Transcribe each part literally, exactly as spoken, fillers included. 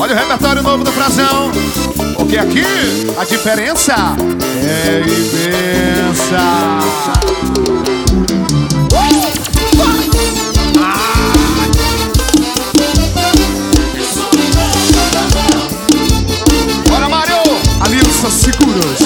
Olha o repertório novo do Frazão, porque aqui a diferença é imensa. Bora, Mário! Aliança Seguros.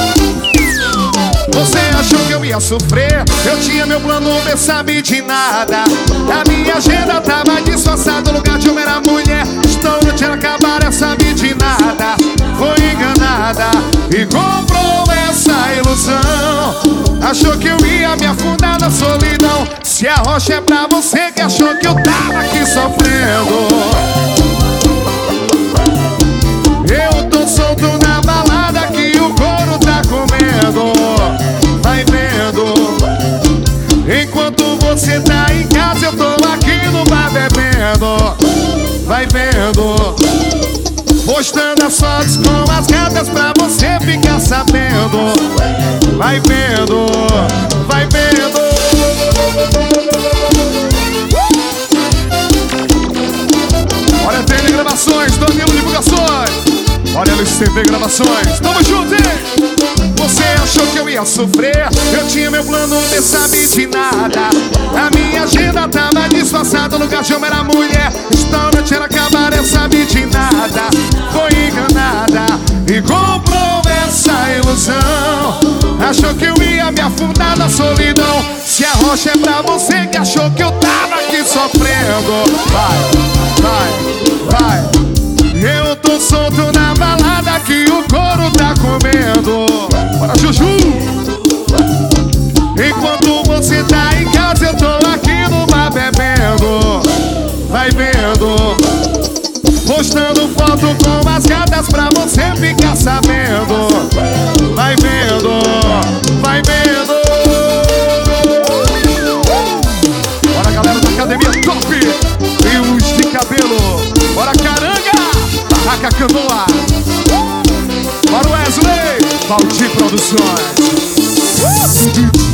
Você achou que eu ia sofrer? Eu tinha meu plano, não sabe de nada. A minha agenda tava disfarçada, no lugar de homem era mulher. Estou não tinha acabar, eu sabe de nada. Foi enganada e comprou essa ilusão. Achou que eu ia me afundar na solidão. Se a rocha é pra você que achou que eu tava aqui sofrendo. Eu tô solto na balada que o couro tá comendo. Vai vendo. Enquanto você tá em casa, eu tô aqui no bar bebendo. Vai vendo. Postando as fotos com as gatas pra você ficar sabendo. Vai vendo. Vai vendo. Olha, T N Gravações, Danilo Divulgações. Olha, L C T Gravações. Tamo junto, hein? Você achou que eu ia sofrer? Eu tinha meu plano, não sabe de nada. A minha agenda tava disfarçada, no lugar de homem era mulher. História tinha acabar, eu sabe de nada. Foi enganada e comprou essa ilusão. Achou que eu ia me afundar na solidão. Se a rocha é pra você que achou que eu tava aqui sofrendo. Vai, vai, vai. Eu tô solto na balada que o couro tá comendo. Bora, Juju! Enquanto você tá em casa, eu tô aqui no bar bebendo. Vai vendo. Postando foto com as gatas pra você ficar sabendo. Vai vendo. Vai vendo. Bora, galera da Academia Top. Fios de cabelo. Bora, Caranga. Barraca Canoa. Bora, Wesley. Valdir Produções.